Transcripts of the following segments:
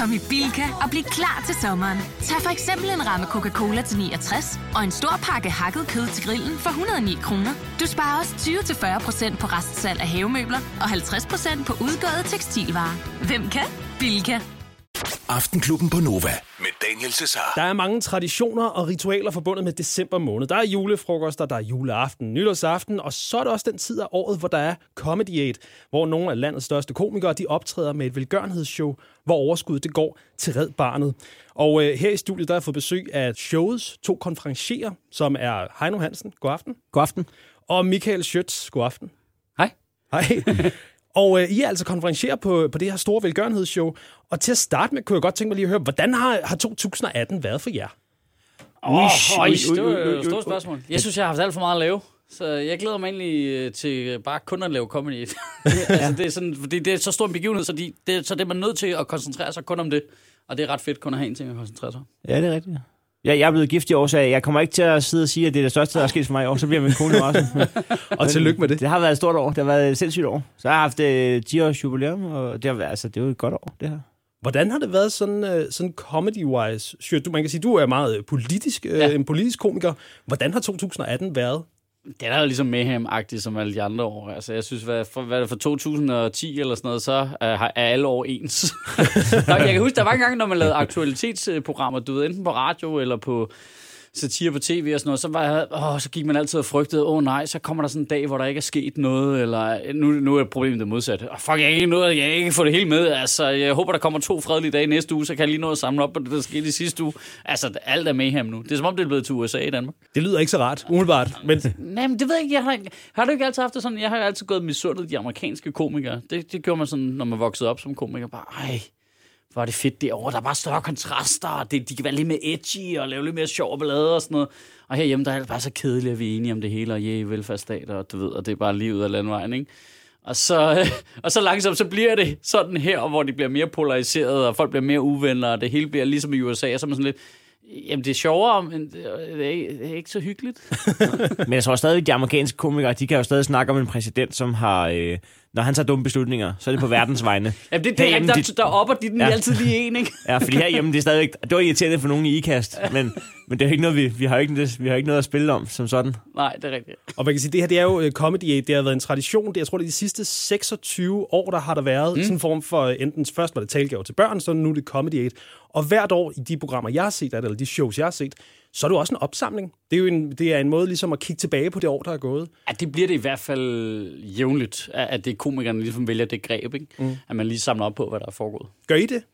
Kom i Bilka og bliv klar til sommeren. Tag for eksempel en ramme Coca-Cola til 69 og en stor pakke hakket kød til grillen for 109 kroner. Du sparer også 20-40% på restsalg af havemøbler og 50% på udgåede tekstilvarer. Hvem kan? Bilka. Aftenklubben på Nova med Daniel Cesar. Der er mange traditioner og ritualer forbundet med december måned. Der er julefrokoster, der er juleaften, nytårsaften, og så er det også den tid af året, hvor der er Comedy 8, hvor nogle af landets største komikere de optræder med et velgørenhedsshow, hvor overskuddet det går til Red Barnet. Og her i studiet der har jeg fået besøg af showets 2 konferencierer, som er Heino Hansen, god aften. God aften. Og Michael Schøtz, god aften. Hej. Hej. Og I er altså konferencierer på det her store velgørenhedsshow. Og til at starte med, kunne jeg godt tænke mig lige at høre, hvordan har 2018 været for jer? Det var et stort spørgsmål. Jeg synes, jeg har haft alt for meget at lave. Så jeg glæder mig egentlig til bare kun at lave comedy. Altså, det er sådan, fordi det er så stor en begivenhed, så det er man nødt til at koncentrere sig kun om det. Og det er ret fedt kun at have en ting at koncentrere sig om. Ja, det er rigtigt. Jeg er blevet gift i år, så jeg kommer ikke til at sidde og sige, at det er det største, der er sket for mig i år. Så bliver min kone også. Og tillykke med det. Det har været et stort år. Det har været et sindssygt år. Så jeg har haft 10 års jubilæum, og det er jo et godt år, det her. Hvordan har det været sådan comedy-wise? Man kan sige, du er meget politisk, en politisk komiker. Hvordan har 2018 været? Det er jo ligesom Mayhem-agtigt som alle de andre år. Altså, jeg synes, hvad er det for 2010 eller sådan noget, så er alle år ens. Jeg kan huske, der var en gang, når man lavede aktualitetsprogrammer, du ved, enten på radio eller på satire på tv og sådan noget, så gik man altid og frygtede, nej, så kommer der sådan en dag, hvor der ikke er sket noget, eller nu er problemet det modsatte. Jeg kan ikke få det helt med. Altså, jeg håber, der kommer 2 fredelige dage næste uge, så kan jeg lige nå at samle op på det, der skete i sidste uge. Altså, alt er Mayhem nu. Det er som om, det er blevet til USA i Danmark. Det lyder ikke så rart, umiddelbart. Men... Nej, men det ved jeg ikke. Har du ikke altid haft det sådan? Jeg har jo altid gået misundet de amerikanske komikere. Det gjorde man sådan, når man voksede op som komiker. Bare, hvor er det fedt derovre. Der er bare større kontraster, og de kan være lidt mere edgy og lave lidt mere sjov ballade og sådan noget. Og herhjemme, der er det bare så kedeligt, at vi er enige om det hele, og velfærdsstat, og du ved, og det er bare livet af landvejen, ikke? Og så langsomt, så bliver det sådan her, hvor de bliver mere polariseret, og folk bliver mere uvenner, og det hele bliver ligesom i USA, og så er man sådan lidt, jamen det er sjovere, men det er ikke så hyggeligt. Men jeg tror stadig, at de amerikanske komikere, de kan jo stadig snakke om en præsident, som har... Når han tager dumme beslutninger, så er det på verdens vegne. Jamen det er der opper de den altid lige en, ikke? Ja, fordi herhjemme, det er stadigvæk... Det var irriterende for nogen i IKAST, men det er ikke noget, vi har ikke noget at spille om som sådan. Nej, det er rigtigt. Og man kan sige, det her det er jo Comedy 8, det har været en tradition. Jeg tror, det er de sidste 26 år, der har der været sådan en form for... Enten først var det talgaver til børn, så nu er det Comedy 8. Og hvert år i de programmer, jeg har set, eller de shows, jeg har set, så er det jo også en opsamling. Det er jo en måde ligesom at kigge tilbage på det år, der er gået. Ja, det bliver det i hvert fald jævnligt, at det er komikerne ligesom vælger det greb, ikke? At man lige samler op på, hvad der er foregået. Gør I det?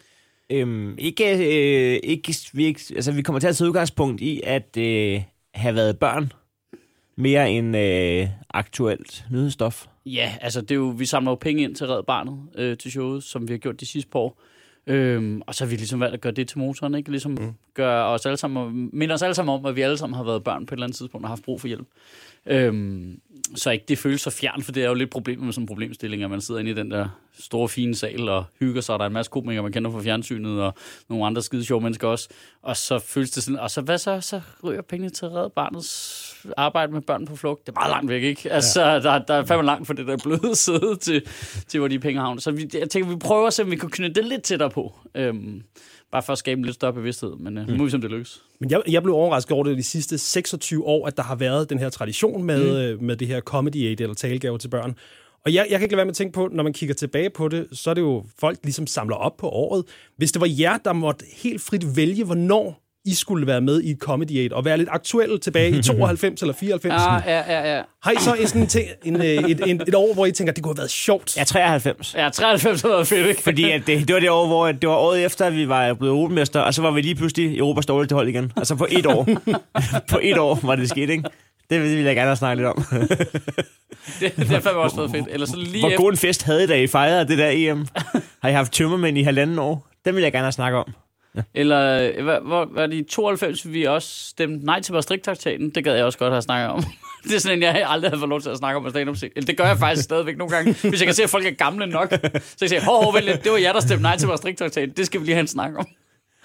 Vi kommer til at tage udgangspunkt i at have været børn mere end aktuelt nyhedsstof. Ja, altså det er jo, vi samler jo penge ind til Red Barnet til showet, som vi har gjort de sidste par år. Og så har vi ligesom valgt at gøre det til motoren, ikke? Ligesom gøre os alle sammen, minde os alle sammen om, at vi alle sammen har været børn på et eller andet tidspunkt og har haft brug for hjælp. Så ikke det føles så fjern, for det er jo lidt problemet med sådan en problemstilling, at man sidder inde i den der store, fine sal og hygger sig, og der er en masse komikere, man kender fra fjernsynet, og nogle andre skide sjove mennesker også. Og så føles det sådan, og så hvad så? Så ryger pengene til Red Barnets arbejde med børn på flugt. Det er meget langt væk, ikke? Altså, der er fandme langt for det der bløde sæde til hvor de penge havner. Så jeg tænker, vi prøver at se, om vi kan knytte det lidt tættere på. Bare for at skabe en lidt større bevidsthed, men nu må vi se, om det lykkes. Men jeg blev overrasket over det de sidste 26 år, at der har været den her tradition med det her Comedy 8, eller talgave til børn. Og jeg kan ikke lade være med at tænke på, når man kigger tilbage på det, så er det jo folk ligesom samler op på året. Hvis det var jer, der måtte helt frit vælge, hvornår I skulle være med i et Comedy 8, og være lidt aktuelle tilbage i 92 eller 94. Ja. Har I så et år, hvor I tænker, at det kunne have været sjovt? Ja, 93. Ja, 93 har været fedt, ikke? Fordi at det var det år, hvor det var året efter, at vi var blevet europamester, og så var vi lige pludselig Europas dårligste hold igen. Altså på et år. På et år var det sket, ikke? Det vil jeg gerne snakke lidt om. det har fandme også været fedt. Eller så lige hvor god en fest havde I, da I fejrede det der EM? Har I haft tømmermænd i 1,5 år? Det vil jeg gerne snakke om. Ja. Eller var det i 92, vi også stemte nej til Maastricht-traktaten? Det gad jeg også godt have snakket om. Det er sådan en, jeg aldrig havde fået lov til at snakke om stand-up. Det gør jeg faktisk stadigvæk nogle gange. Hvis jeg kan se, at folk er gamle nok, så jeg siger, vent lidt, det var jer, der stemte nej til Maastricht-traktaten. Det skal vi lige have en snak om.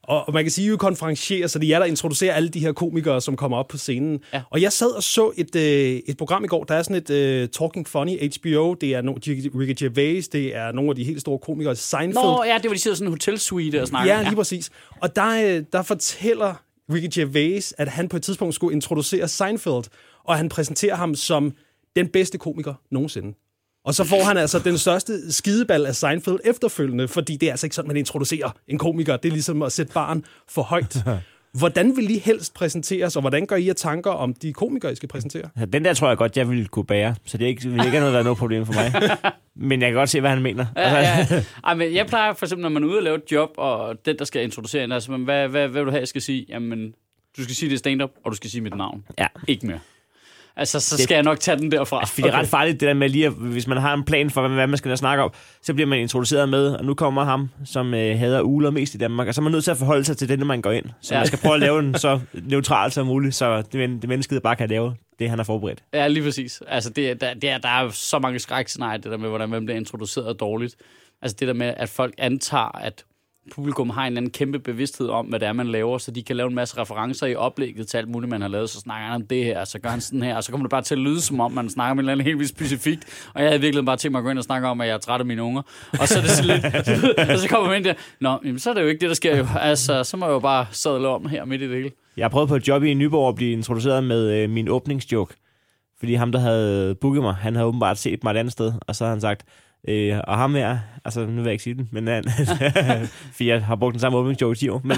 Og man kan sige, at I konferencierer, så det er der introducerer alle de her komikere, som kommer op på scenen. Ja. Og jeg sad og så et program i går, der er sådan et Talking Funny HBO, det er Ricky Gervais, det er nogle af de helt store komikere, Seinfeld. Nå, ja, det var de sidder sådan en hotelsuite og snakker. Ja, lige præcis. Og der fortæller Ricky Gervais, at han på et tidspunkt skulle introducere Seinfeld, og han præsenterer ham som den bedste komiker nogensinde. Og så får han altså den største skideball af Seinfeld efterfølgende, fordi det er altså ikke sådan, man introducerer en komiker. Det er ligesom at sætte barren for højt. Hvordan vil I helst præsenteres, og hvordan gør I jer tanker om de komikere, I skal præsentere? Ja, den der tror jeg godt, jeg ville kunne bære, så det vil ikke være noget problem for mig. Men jeg kan godt se, hvad han mener. Ja. Men jeg plejer for eksempel, når man er ude og lave et job, og den, der skal introducere en, altså, hvad vil du have, jeg skal sige? Jamen, du skal sige det stand-up, og du skal sige mit navn. Ja. Ikke mere. Altså, så skal jeg nok tage den derfra. Fordi det er ret farligt, det der med lige, hvis man har en plan for, hvad man skal snakke om, så bliver man introduceret med, og nu kommer ham, som hader ugler mest i Danmark, og så er man nødt til at forholde sig til det, når man går ind. Så man skal prøve at lave den så neutralt som muligt, så det mennesket bare kan lave det, han har forberedt. Ja, lige præcis. Altså, der er så mange skrækscenarier, det der med, hvordan man bliver introduceret dårligt. Altså, det der med, at folk antager, at publikum har en anden kæmpe bevidsthed om, hvad det er, man laver, så de kan lave en masse referencer i oplægget til alt muligt, man har lavet. Så snakker han om det her, så gør han sådan her, og så kommer det bare til at lyde, som om man snakker om et eller andet helt vildt specifikt. Og jeg havde virkelig bare tænkt mig at gå ind og snakke om, at jeg er træt af mine unger. Og så er det så lidt, og så kommer man ind der, nå, jamen, så er det jo ikke det, der sker jo. Altså, så må jeg jo bare sadle om her midt i det hele. Jeg har prøvet på et job i Nyborg at blive introduceret med min åbningsjoke. Fordi ham, der havde booket mig, han havde åbenbart set mig et andet sted, og så har han sagt, og ham her, altså nu vil jeg ikke sige den, men fordi jeg har brugt den samme åbningsjoke i 10 år, men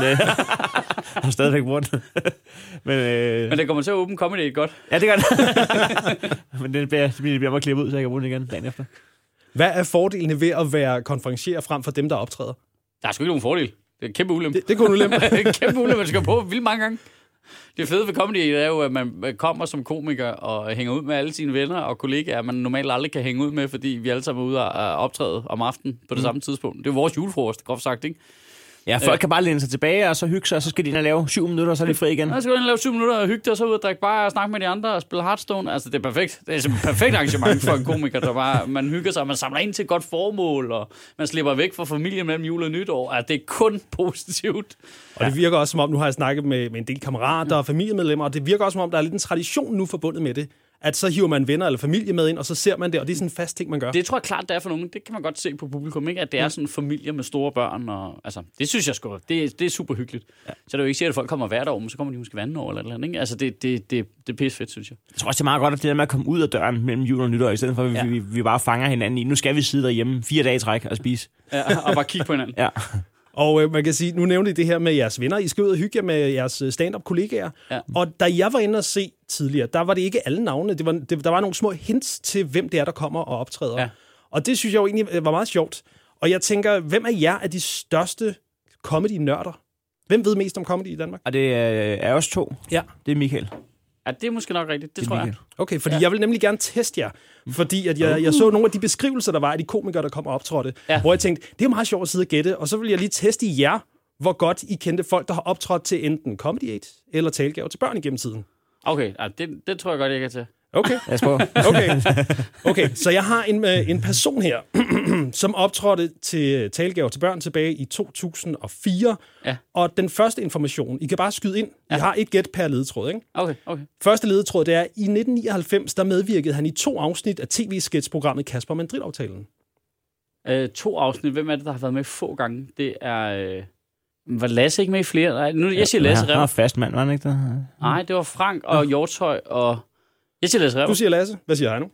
har stadigvæk brugt den. Men det kommer til at åbne comedy godt. Ja, det gør det. Men det bliver bare klippet ud, så jeg kan bruge den igen dagen efter. Hvad er fordelene ved at være konferencier frem for dem, der optræder? Der er sgu ikke nogen fordel. Det er en kæmpe ulempe. Det er kun en ulempe. Det er en kæmpe ulempe, man skal på vildt mange gange. Det fede ved comedy er jo, at man kommer som komiker og hænger ud med alle sine venner og kollegaer, man normalt aldrig kan hænge ud med, fordi vi alle sammen er ude og optræde om aftenen på det samme tidspunkt. Det er jo vores julefrokost, groft sagt, ikke? Ja, folk kan bare læne sig tilbage, og så hygge sig, og så skal de ind og lave 7 minutter, og så er de fri igen. Ja, så skal de ind og lave 7 minutter og hygge dig, og så ud og drikke bare og snakke med de andre og spille Hearthstone. Altså, det er perfekt. Det er simpelthen et perfekt arrangement for en komiker, der bare, man hygger sig, man samler ind til et godt formål, og man slipper væk fra familien mellem jul og nytår. Altså, det er kun positivt. Og det virker også som om, nu har jeg snakket med en del kammerater og familiemedlemmer, og det virker også som om, der er lidt en tradition nu forbundet med det. At så hiver man venner eller familie med ind, og så ser man det, og det er sådan en fast ting, man gør. Det tror jeg klart, det er for nogen. Det kan man godt se på publikum, ikke? At det er sådan en familie med store børn. Og, altså, det synes jeg sgu, det er super hyggeligt. Ja. Så det er jo ikke sikkert, at folk kommer hvert år, men så kommer de måske hvert år eller andet. Ikke? Altså, det er pisse fedt, synes jeg. Jeg tror også, det er meget godt, at det der med at komme ud af døren mellem jul og nytår, i stedet for, at vi bare fanger hinanden i. Nu skal vi sidde derhjemme 4 dage i træk og spise. Ja, og bare kigge på hinanden. Ja. Og man kan sige, nu nævnte I det her med jeres venner. I skal ud og hygge jer med jeres stand-up-kollegaer. Ja. Og da jeg var inde og se tidligere, der var det ikke alle navne. Der var nogle små hints til, hvem det er, der kommer og optræder. Ja. Og det synes jeg jo egentlig var meget sjovt. Og jeg tænker, hvem af jer er de største comedy-nørder? Hvem ved mest om comedy i Danmark? Og det er os 2. Ja. Det er Michael. Ja, det er måske nok rigtigt. Det tror jeg. Okay, fordi jeg vil nemlig gerne teste jer. Fordi at jeg så nogle af de beskrivelser, der var af de komikere, der kom og optrådte. Ja. Hvor jeg tænkte, det er meget sjovt at sidde og gætte. Og så vil jeg lige teste jer, hvor godt I kendte folk, der har optrådt til enten Comedy Aid eller Talegave til børn igennem tiden. Okay, det tror jeg godt, jeg kan tage. Okay. Okay, så jeg har en person her, som optrådte til Talegave til børn tilbage i 2004. Ja. Og den første information, I kan bare skyde ind. I har et gæt per ledetråd, ikke? Okay. Første ledetråd, det er, i 1999, der medvirkede han i 2 afsnit af tv-sketchprogrammet Kasper Mandrill-aftalen. 2 afsnit. Hvem er det, der har været med få gange? Det er... Var Lasse ikke med i flere? Nej, nu, jeg siger Lasse Rev. Han var fast mand, var han ikke det? Nej, det var Frank og Hjortøj og... Jeg siger Lasse Rev. Du siger Lasse. Hvad siger jeg nu?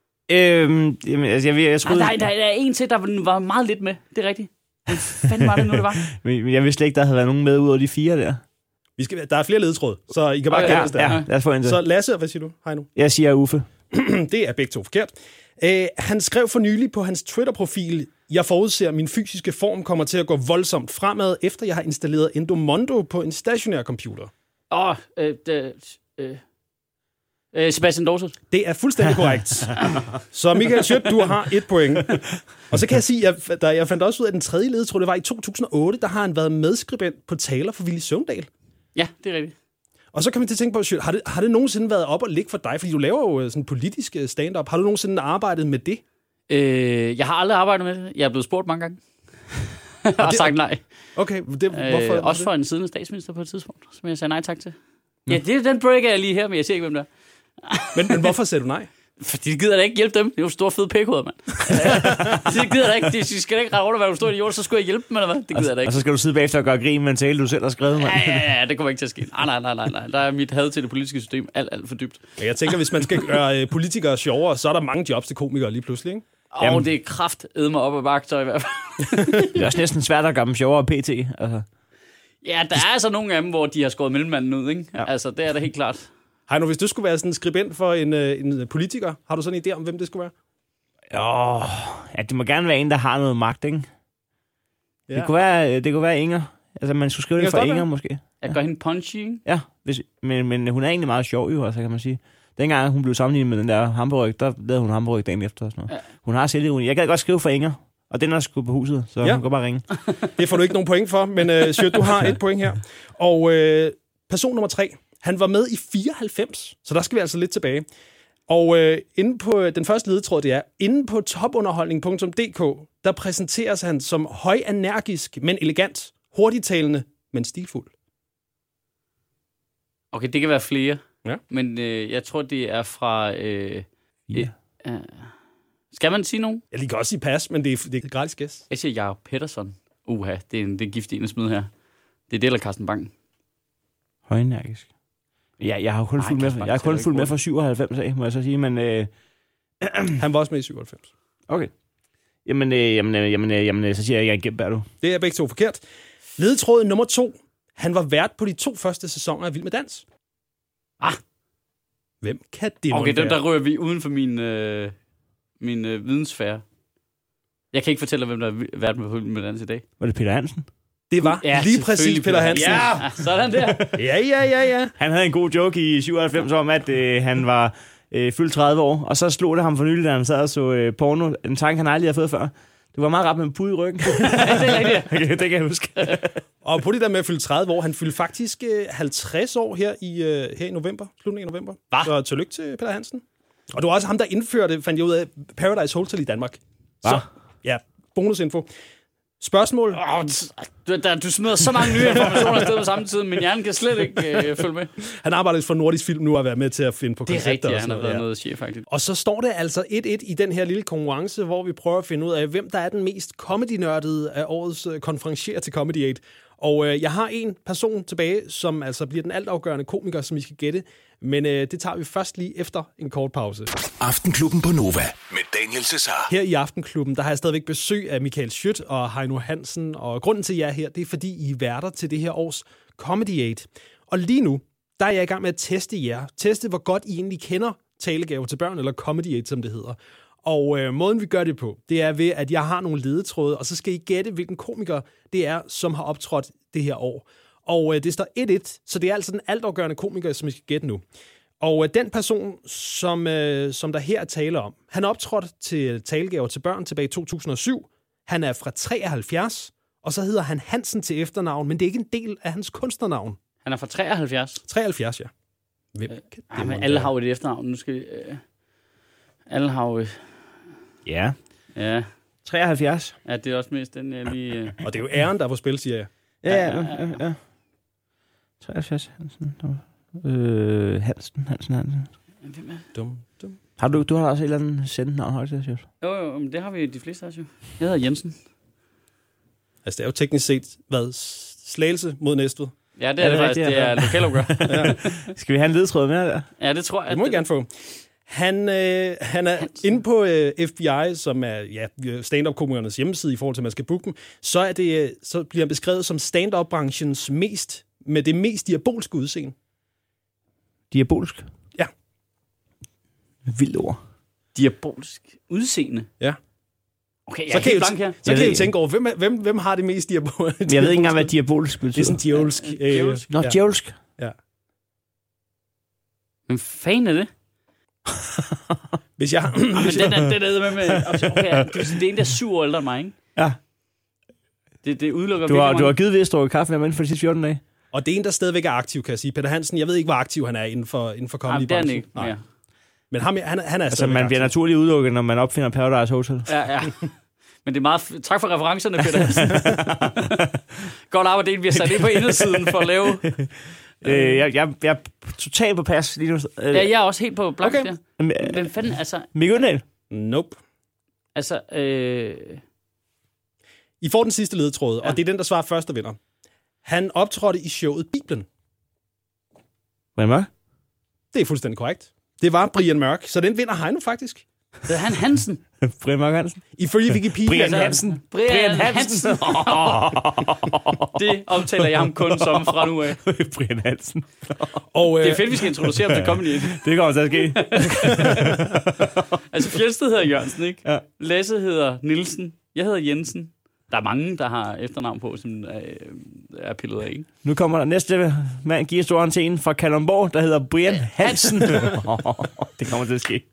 Jeg troede... Nej, der er en til, der var meget lidt med. Det er rigtigt. Hvad fanden var det nu, det var? Men jeg vidste slet ikke, der havde været nogen med ud over de 4 der. Der er flere ledetråd, så I kan bare gætte os der. Ja, lad os få en til. Så Lasse, hvad siger du? Hej nu. Jeg siger Uffe. Det er begge to forkert. Han skrev for nylig på hans Twitter-profil, jeg forudser, at min fysiske form kommer til at gå voldsomt fremad, efter jeg har installeret Endomondo på en stationær computer. Sebastian Dorset. Det er fuldstændig korrekt. Så Michael Schødt, du har 1 point. Og så kan jeg sige, at jeg fandt også ud af, at den tredje ledetråd, det var i 2008, der har han været medskribent på Taler for Willy Søvndal. Ja, det er rigtigt. Og så kan man til at tænke på, Schødt, har det nogensinde været op og ligge for dig? Fordi du laver jo sådan politisk stand-up. Har du nogensinde arbejdet med det? Jeg har aldrig arbejdet med det. Jeg er blevet spurgt mange gange. og sagt nej. Okay, hvorfor? Også for en siddende statsminister på et tidspunkt, som jeg sagde nej tak til. Ja, den breaker jeg lige her, men jeg siger ikke, hvem det er. Men hvorfor sagde du nej? Fordi de gider da ikke hjælpe dem. Det er jo store fede pækhoveder, mand. De gider da ikke. De skal da ikke rave over, hvad du står i jorden, så skulle jeg hjælpe dem, eller hvad? Det gider da ikke. Og så skal du sidde bagefter og gøre grin med en tale, du selv har skrevet, mand. Ja, det kommer ikke til at ske. Nej. Der er mit had til det politiske system alt for dybt. Ja, jeg tænker, hvis man skal gøre politikere sjovere, så er der mange jobs til komikere lige pludselig, ikke? Og det er kraftedme op ad bakke, så i hvert fald. Det er også næsten svært at gøre dem sjovere pt. Altså. Ja, der er altså nogle af dem, hvor de har skåret mellemmanden ud, ikke? Ja. Altså, det er da helt klart. Hej nu, hvis du skulle være sådan en skribent for en politiker, har du sådan en idé om, hvem det skulle være? Ja, det må gerne være en, der har noget magt, ikke? Ja. Det kunne være Inger. Altså, man skulle skrive det for Inger, måske. Jeg gør hende punchy, ikke? Ja, men hun er egentlig meget sjov, jo, altså, kan man sige. Dengang hun blev sammenlignet med den der hamburg, der lavede hun hamburg dagen efter. Og sådan noget. Ja. Hun har selvironi. Jeg kan godt skrive for Inger, og den er sgu på huset, så hun kan bare ringe. Det får du ikke nogen point for, men Sjøt, du har et point her. Og person nummer 3, han var med i 94, så der skal vi altså lidt tilbage. Og inde på den første ledetråd, det er, inde på topunderholdning.dk, der præsenteres han som højenergisk, men elegant, hurtigtalende, men stilfuld. Okay, det kan være flere. Ja. Men jeg tror, det er fra... skal man sige nogen? Jeg kan også sige pas, men det er gratis gæst. Jeg siger Jacob Pettersson. Det er en giftig en at smide her. Det er det, eller Carsten Bang. Højenergisk. Ja, jeg har kun fulgt med. Jeg har kun fulgt med fra 97 af, må jeg så sige, men han var også med i 97. Okay. Jamen, så siger jeg ikke Gembær, du. Det er begge to forkert. Ledetråd nummer 2. Han var vært på de 2 første sæsoner af Vild med Dans. Hvem kan det okay, der rører vi uden for min vidensfære. Jeg kan ikke fortælle, hvem der har været med Vild med Dans i dag. Var det Peter Hansen? Det var lige præcis Peter Hansen. Ja, sådan der. Ja. Han havde en god joke i 97 om, at han var fyldt 30 år, og så slog det ham for nylig, da han sad og så porno. En tanke, han aldrig har fået før. Det var meget ret med en pude i ryggen. Ja, det er rigtigt. Okay, det kan jeg huske. Og på det der med at fylde 30 år, han fyldte faktisk 50 år her i november, slutningen af november. Hva? Så tillykke til Peter Hansen. Og det var også ham, der indførte, fandt jeg ud af, Paradise Hotel i Danmark. Så, ja, bonusinfo. Spørgsmål? Du smider så mange nye informationer afsted på samme tid, men hjernen kan slet ikke følge med. Han arbejder for Nordisk Film nu og været med til at finde på koncepter. Det er rigtigt, han har været noget chef, faktisk. Og så står det altså 1-1 i den her lille konkurrence, hvor vi prøver at finde ud af, hvem der er den mest comedy-nørdede af årets konferencier til Comedy 8. Og jeg har en person tilbage, som altså bliver den altafgørende komiker, som I skal gætte. Men det tager vi først lige efter en kort pause. Aftenklubben på Nova med Daniel Cesar. Her i Aftenklubben, der har jeg stadigvæk besøg af Michael Schødt og Heino Hansen. Og grunden til, at jeg er her, det er, fordi I er værter til det her års Comedy 8. Og lige nu, der er jeg i gang med at teste jer. Teste, hvor godt I egentlig kender Talegaver til børn, eller Comedy 8, som det hedder. Og måden, vi gør det på, det er ved, at jeg har nogle ledetråde, og så skal I gætte, hvilken komiker det er, som har optrådt det her år. Og det står 1-1, så det er altså den altafgørende komiker, som I skal gætte nu. Og den person, som der her er tale om, han optrådte til Talegaver til børn tilbage i 2007. Han er fra 73, og så hedder han Hansen til efternavn, men det er ikke en del af hans kunstnernavn. Han er fra 73? 73, ja. Hvem kan det men alle har jo et efternavn. Nu skal alle har jo... Ja. 73. Ja, det er også mest den, jeg lige... Og det er jo æren, der er på spil, siger jeg. Ja. 73. Hansen. Hansen. Hvem er? Dum. Du har også et eller andet sendt navn, har du det, Sjøt? Jo, men det har vi de fleste af, jo. Jeg hedder Jensen. Altså, det er jo teknisk set, Slagelse mod Næstved. Ja, det er det faktisk. Det er lokalopgør. Ja. Skal vi have en ledtråd mere der? Ja, det tror jeg. Det må I gerne få. Han er inde på FBI, som er stand-up-komikernes hjemmeside i forhold til, at man skal booke dem. Så bliver han beskrevet som stand-up-branchens med det mest diabolske udseende. Diabolsk? Ja. Vildt ord. Diabolsk udseende? Ja. Okay, jeg er helt blank her. Så kan I tænke over, hvem har det mest diabolske? Jeg ved ikke engang, hvad diabolsk betyder. Det er sådan djævelsk. Djævelsk? Ja. Hvem fanden er det? Hvis jeg... men den er med... Okay, det er en, der er 7 år ældre end mig, ikke? Ja. Det udelukker du har givet vist drukket kaffe med mig inden for de sidste 14 dage. Og det er en, der stadigvæk er aktiv, kan jeg sige. Peter Hansen, jeg ved ikke, hvor aktiv han er inden for comedy-branchen. Det er han ikke mere. Men han er altså, stadigvæk man bliver naturligt udelukket, når man opfinder Paradise Hotel. Ja. Men det er meget... Tak for referencerne, Peter Hansen. Godt arbejde, vi har sat ind på indersiden for at lave... Jeg er totalt på pas lige nu. Ja, jeg er også helt på blank Okay. der. Hvem fanden, altså... Mikkel Øndal? Nope. Altså, I får den sidste ledetråd, og det er den, der svarer først, der vinder. Han optrådte i showet Bibelen. Brian Mørk? Det er fuldstændig korrekt. Det var Brian Mørk, så den vinder Heino faktisk. det er han Hansen. Brian Mørk Hansen? Ifølge Wikipedia... Brian Hansen? Brian Hansen. Det omtaler jeg ham kun som fra nu af. Brian Hansen. Og, Det er fedt, vi skal introducere ham til Comedy. Det kommer til at ske. Altså, Fjeldsted hedder Jørgensen, ikke? Ja. Lasse hedder Nielsen. Jeg hedder Jensen. Der er mange, der har efternavn på, som er pillet af, ikke? Nu kommer der næste mand, giver storen til en fra Kalundborg, der hedder Brian Hansen. Det kommer til at ske.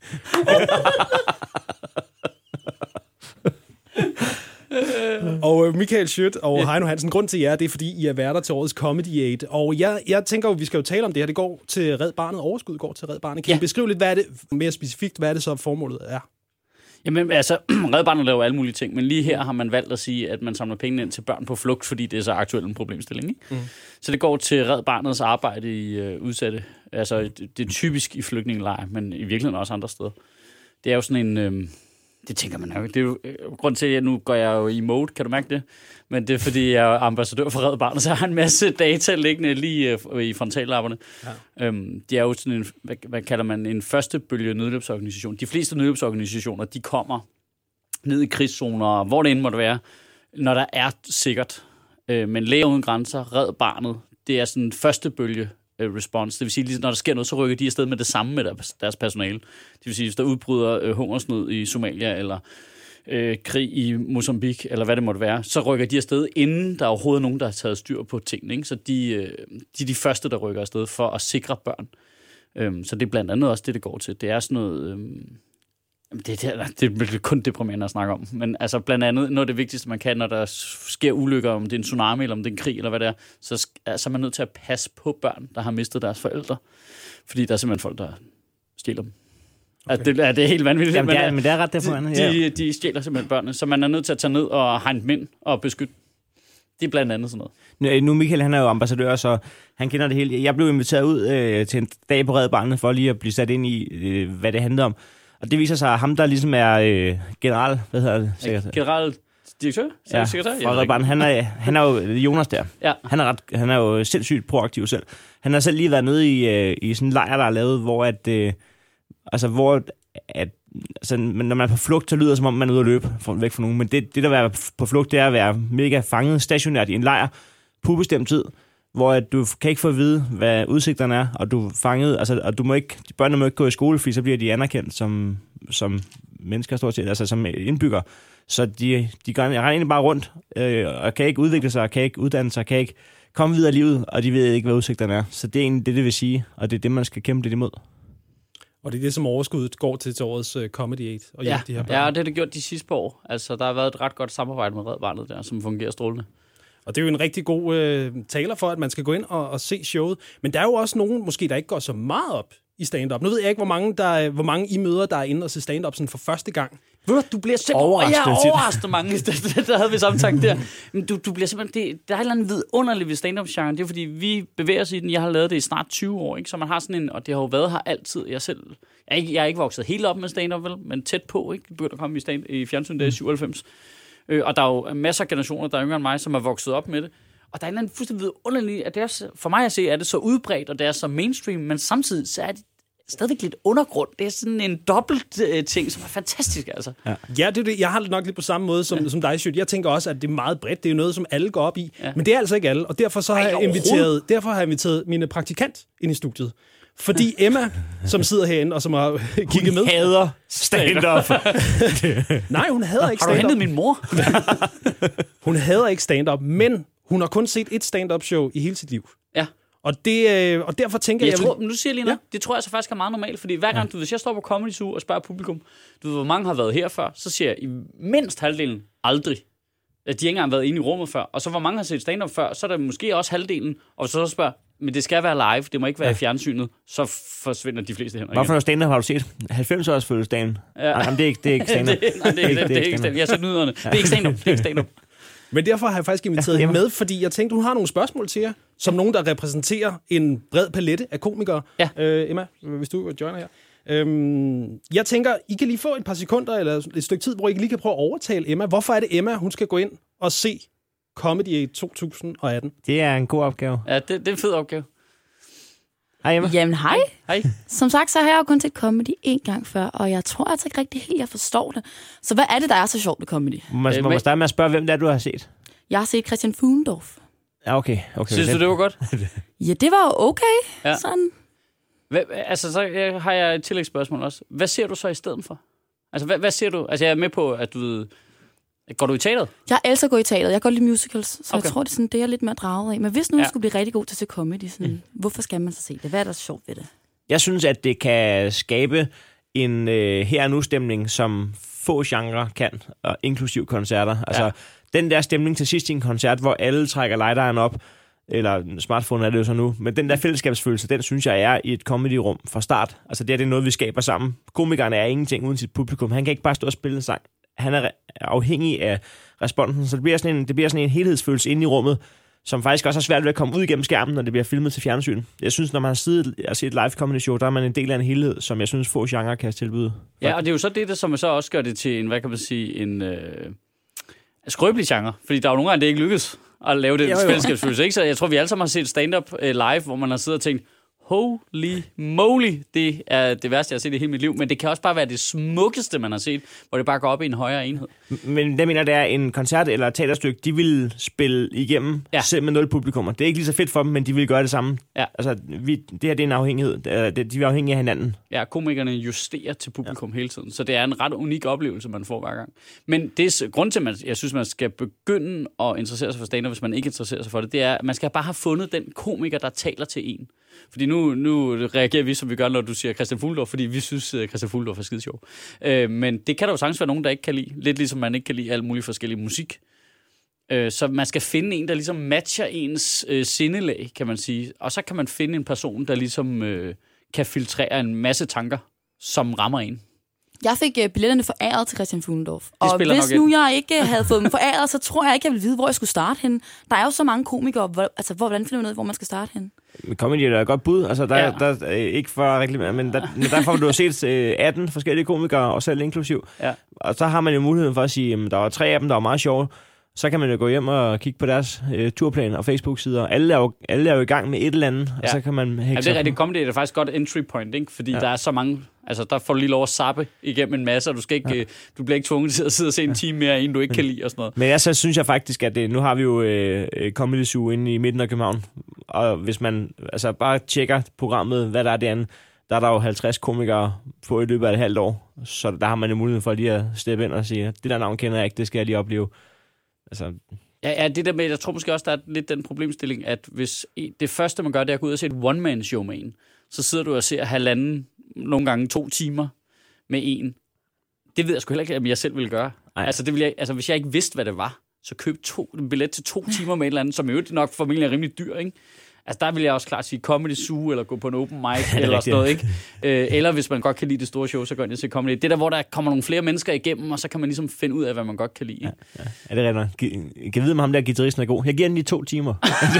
Og Michael Schødt og Heino Hansen, grund til jer, det er, fordi I er værter til årets Comedy Aid. Og jeg tænker jo, vi skal jo tale om det her. Det går til Red Barnet. Overskud går til Red Barnet. Kan I beskrive lidt, hvad er det mere specifikt, hvad er det så formålet er? Jamen altså, Red Barnet laver alle mulige ting, men lige her har man valgt at sige, at man samler penge ind til børn på flugt, fordi det er så aktuelt en problemstilling, ikke? Mm. Så det går til Red Barnets arbejde i udsatte. Altså, det er typisk i flygtningelejre, men i virkeligheden også andre steder. Det er jo sådan en... det tænker man jo. Det er jo grund til, at nu går jeg jo i mode, kan du mærke det? Men det er, fordi jeg er ambassadør for Red Barnet, så jeg har en masse data liggende lige i frontallapperne. Ja. Det er jo sådan en, hvad kalder man, en første bølge nødhjælpsorganisation. De fleste nødhjælpsorganisationer, de kommer ned i krigszoner, hvor det end måtte være, når der er sikkert. Men Læger Uden Grænser, Red Barnet, det er sådan en første bølge response. Det vil sige, når der sker noget, så rykker de afsted med det samme med deres personale. Det vil sige, hvis der udbryder hungersnød i Somalia, eller krig i Mozambique, eller hvad det måtte være, så rykker de afsted, inden der er overhovedet nogen, der har taget styr på tingene. Ikke? Så de er de første, der rykker afsted for at sikre børn. Så det er blandt andet også det går til. Det er sådan noget... Det er kun deprimerende at snakke om. Men altså blandt andet, noget af det vigtigste, man kan, når der sker ulykker, om det er en tsunami, eller om det er en krig, eller hvad det er, så er man nødt til at passe på børn, der har mistet deres forældre. Fordi der er simpelthen folk, der stjæler dem. Okay. Altså, det er helt vanvittigt. Jamen, men det er ret deprimerende. De stjæler simpelthen børnene, så man er nødt til at tage ned og hegne dem ind og beskytte. Det er blandt andet sådan noget. Nu Michael, han er jo ambassadør, så han kender det hele. Jeg blev inviteret ud til en dag på Red Barnet, for lige at blive sat ind i, hvad det handler om. Og det viser sig, at ham, der ligesom er general... Hvad hedder det? Generaldirektør? Ja, fra Red Barnet. Han er jo Jonas der. Ja. Han er jo sindssygt proaktiv selv. Han har selv lige været nede i sådan en lejr, der er lavet, hvor når man er på flugt, så lyder det, som om man er ude at løbe væk fra nogen. Men det der er på flugt, det er at være mega fanget stationært i en lejr på ubestemt tid, hvor du kan ikke få at vide, hvad udsigterne er, og du er fanget, og børnene må ikke gå i skole, fordi så bliver de anerkendt som mennesker, stort set, altså som indbyggere. Så de render egentlig bare rundt, og kan ikke udvikle sig, kan ikke uddanne sig, kan ikke komme videre i livet, og de ved ikke, hvad udsigterne er. Så det er egentlig det vil sige, og det er det, man skal kæmpe lidt imod. Og det er det, som overskuddet går til årets Comedy Aid. Og de her børn. Ja, og det har det gjort de sidste par år. Altså, der har været et ret godt samarbejde med Red Barnet der, som fungerer strålende. Og det er jo en rigtig god taler for, at man skal gå ind og se showet. Men der er jo også nogen, måske, der ikke går så meget op i stand-up. Nu ved jeg ikke, hvor mange I møder, der er inde og se stand-up sådan for første gang. Ved du bliver simpelthen overrasket mange. Der havde vi samme tanke der. Men du bliver simpelthen... Der er et eller andet vidunderligt ved stand-up-genren. Det er, fordi vi bevæger os i den. Jeg har lavet det i snart 20 år, ikke? Så man har sådan en... Og det har jo været her altid. Jeg er ikke vokset helt op med stand-up, vel? Men tæt på, ikke? Det begyndte at komme i fjernsyn, der i 97. Og der er jo masser af generationer, der er yngre end mig, som er vokset op med det. Og der er en eller anden fuldstændig vidunderligt, at det er, for mig at se, er det så udbredt, og det er så mainstream, men samtidig så er det stadigvæk lidt undergrund. Det er sådan en dobbelt ting, som er fantastisk, altså. Ja, det er det. Jeg har det nok lidt på samme måde som dig, Sjøt. Jeg tænker også, at det er meget bredt. Det er jo noget, som alle går op i. Ja. Men det er altså ikke alle. Og derfor så har jeg inviteret mine praktikant ind i studiet. Fordi Emma, som sidder herinde og som har kigget med... Hun hader stand-up. Nej, hun hader ikke stand-up. Har du hentet min mor? Hun hader ikke stand-up, men hun har kun set et stand-up show i hele sit liv. Ja. Og derfor tænker jeg... Nu siger jeg lige noget. Ja. Det tror jeg så faktisk er meget normalt, fordi hver gang, hvis jeg står på Comedy Zoo og spørger publikum, du ved, hvor mange har været her før, så siger jeg i mindst halvdelen aldrig. At de ikke engang har været inde i rummet før. Og så hvor mange har set stand-up før, så er der måske også halvdelen. Og så spørger Men det skal være live, det må ikke være i fjernsynet, så forsvinder de fleste hænder. Hvorfor noget stand-up har du set? 90-års fødselsdagen. Ja. Jamen, det er ikke stand-up. det er ikke stand-up. Jeg har set nyderne. Det er ikke stand-up. Men derfor har jeg faktisk inviteret hende med, fordi jeg tænkte, hun har nogle spørgsmål til jer, som nogen, der repræsenterer en bred palette af komikere. Ja. Emma, hvis du joiner her. Jeg tænker, I kan lige få et par sekunder eller et stykke tid, hvor I lige kan prøve at overtale Emma. Hvorfor er det Emma, hun skal gå ind og se Comedy 2018? Det er en god opgave. Ja, det er en fed opgave. Hej, Emma. Jamen, hej. Hej. Som sagt, så har jeg jo kun set comedy en gang før, og jeg tror altså ikke rigtig helt, jeg forstår det. Så hvad er det, der er så sjovt med comedy? Man må starte med at spørge, hvem det er, du har set. Jeg har set Christian Fuglendorf. Ja, okay. Synes du, det var godt? Ja, det var okay. Ja. Sådan. Så har jeg et tillægsspørgsmål også. Hvad ser du så i stedet for? Altså, hvad ser du? Altså, jeg er med på, at du ved... Går du i teateret? Jeg elsker at gå i teateret. Jeg går lidt musicals, så Okay. jeg tror, det er sådan, det er jeg lidt mere draget af. Men hvis nu jeg skulle blive rigtig god til at se comedy, sådan, hvorfor skal man så se det? Hvad er der så sjovt ved det? Jeg synes, at det kan skabe en her og nu-stemning, som få genrer kan, og inklusiv koncerter. Altså, den der stemning til sidst i en koncert, hvor alle trækker lighteren op, eller smartphone er det jo så nu, men den der fællesskabsfølelse, den synes jeg er i et comedyrum fra start. Altså, det er noget, vi skaber sammen. Komikeren er ingenting uden sit publikum. Han kan ikke bare stå og spille en sang. Han er afhængig af responsen, så det bliver sådan en helhedsfølelse inde i rummet, som faktisk også er svært ved at komme ud igennem skærmen, når det bliver filmet til fjernsyn. Jeg synes, når man har siddet og set et live comedy show, der er man en del af en helhed, som jeg synes, få genrer kan tilbyde. Ja, og det er jo så det, som så også gør det til en, hvad kan man sige, en skrøbelig genre. Fordi der er jo nogle gange, det ikke lykkes at lave det fællesskabsfølelse, ikke? Så jeg tror, vi alle sammen har set stand-up live, hvor man har siddet og tænkt, holy moly, det er det værste, jeg har set i hele mit liv. Men det kan også bare være det smukkeste, man har set, hvor det bare går op i en højere enhed. Men det mener, det er en koncert eller et teaterstykke, de vil spille igennem, selv med 0 publikummer. Det er ikke lige så fedt for dem, men de vil gøre det samme. Ja. Altså, det her det er en afhængighed. De er afhængige af hinanden. Ja, komikerne justerer til publikum hele tiden, så det er en ret unik oplevelse, man får hver gang. Men det er grund til, at jeg synes, man skal begynde at interessere sig for stand-up, hvis man ikke interesserer sig for det, det er, at man skal bare have fundet den komiker, der taler til en. Fordi nu reagerer vi, som vi gør, når du siger Christian Fuglendorf, fordi vi synes, Christian Fuglendorf er skide sjov. Men det kan der jo sagtens være nogen, der ikke kan lide. Lidt ligesom man ikke kan lide alt muligt forskellig musik. Så man skal finde en, der ligesom matcher ens sindelag, kan man sige. Og så kan man finde en person, der ligesom kan filtrere en masse tanker, som rammer en. Jeg fik billetterne foræret til Christian Fuglendorf. Og hvis nu jeg ikke havde fået dem foræret, så tror jeg ikke, jeg ville vide, hvor jeg skulle starte henne. Der er jo så mange komikere, hvordan finder man ud af, hvor man skal starte henne? Comedy er et godt bud. Altså, der er ikke for reklamere, men der får du har set 18 forskellige komikere, og selv inklusiv. Ja. Og så har man jo muligheden for at sige, at der var 3 af dem, der var meget sjove. Så kan man jo gå hjem og kigge på deres turplan og Facebook-sider. Alle er jo i gang med et eller andet, og så kan man hække det er rigtigt. Comedy er faktisk godt entry point, ikke? Fordi der er så mange... Altså, der får du lige lov at zappe igennem en masse, og du bliver ikke tvunget til at sidde og se en time mere, end du ikke kan lide og sådan noget. Men så synes jeg faktisk, at nu har vi jo Comedy Zoo inde i midten af København, og hvis man bare tjekker programmet, hvad der er derinde, der er der jo 50 komikere på i løbet af et halvt år, så der har man jo mulighed for lige at steppe ind og sige, det der navn kender jeg ikke, det skal jeg lige opleve. Altså... Ja, det der med, jeg tror måske også, der er lidt den problemstilling, at hvis det første, man gør, det er at gå ud og se et one-man-show med en, så sidder du og ser nogle gange 2 timer med en. Det ved jeg sgu heller ikke, at jeg selv ville gøre. Altså, det ville jeg, hvis jeg ikke vidste, hvad det var, så køb en billet til 2 timer med et eller andet, som jo nok formentlig er rimelig dyr, ikke? Altså, der vil jeg også klart sige Comedy Zoo, eller gå på en open mic, eller sådan noget, ikke? Eller hvis man godt kan lide det store show, så går jeg til comedy. Det der, hvor der kommer nogle flere mennesker igennem, og så kan man ligesom finde ud af, hvad man godt kan lide. Ikke? Ja, det er rigtigt. Kan vide, om ham der guitaristen er god. Jeg giver den lige 2 timer.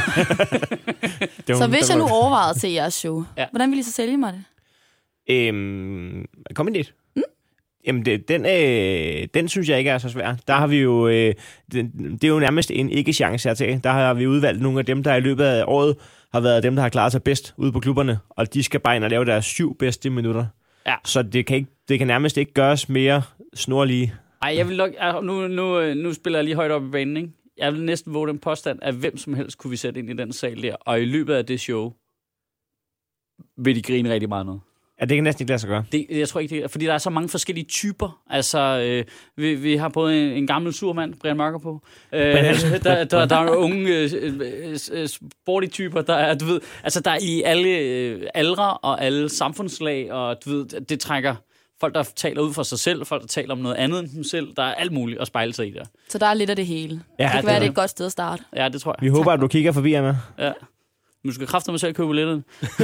Så hvis jeg nu overvejede til jeres show, hvordan vil I så sælge mig det? Comedy. Jamen, den synes jeg ikke er så svær. Der har vi jo... det er jo nærmest en ikke-chance at tage. Der har vi udvalgt nogle af dem, der i løbet af året har været dem, der har klaret sig bedst ude på klubberne, og de skal bare ind og lave deres 7 bedste minutter. Ja. Så det kan nærmest ikke gøres mere snorlige. Ej, jeg vil nu spiller jeg lige højt op i banen, ikke? Jeg vil næsten våge den påstand, at hvem som helst kunne vi sætte ind i den sal der, og i løbet af det show vil de grine rigtig meget noget. Ja, det kan næsten ikke lade sig gøre. Jeg tror ikke, fordi der er så mange forskellige typer. Altså, vi har både en gammel surmand, Brian Mørker på. Der er unge sporty typer, der er, du ved, altså der er i alle aldre og alle samfundslag, og du ved, det trækker folk, der taler ud for sig selv, folk, der taler om noget andet end dem selv. Der er alt muligt at spejle sig i der. Så der er lidt af det hele. Ja, det kan være, det er et godt sted at starte. Ja, det tror jeg. Vi håber, at du kigger forbi, Anna. Ja. Du skal kræfte mig selv at købe billetterne.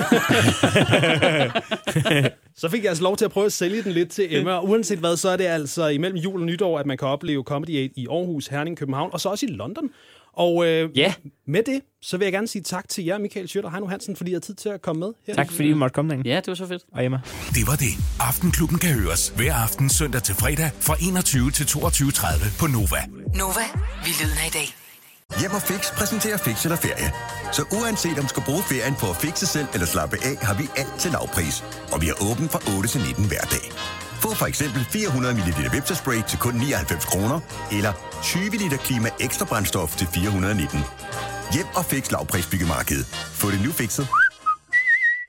Så fik jeg altså lov til at prøve at sælge den lidt til Emma. Og uanset hvad, så er det altså imellem jul og nytår, at man kan opleve Comedy Aid i Aarhus, Herning, København og så også i London. Og med det, så vil jeg gerne sige tak til jer, Michael Schødt og Heino Hansen, fordi I har tid til at komme med her. Tak fordi I måtte komme, Ja, det var så fedt. Og Emma. Det var det. Aftenklubben kan høres hver aften søndag til fredag fra 21 til 22.30 på Nova. Nova, vi lyden af i dag. Hjem og Fix præsenterer Fix eller Ferie. Så uanset om du skal bruge ferien på at fixe selv eller slappe af, har vi alt til lavpris. Og vi er åben fra 8 til 19 hver dag. Få for eksempel 400 ml Vipsa-spray til kun 99 kroner, eller 20 liter Klima Ekstra brændstof til 419. Hjem og Fix lavprisbyggemarked. Få det nu fikset.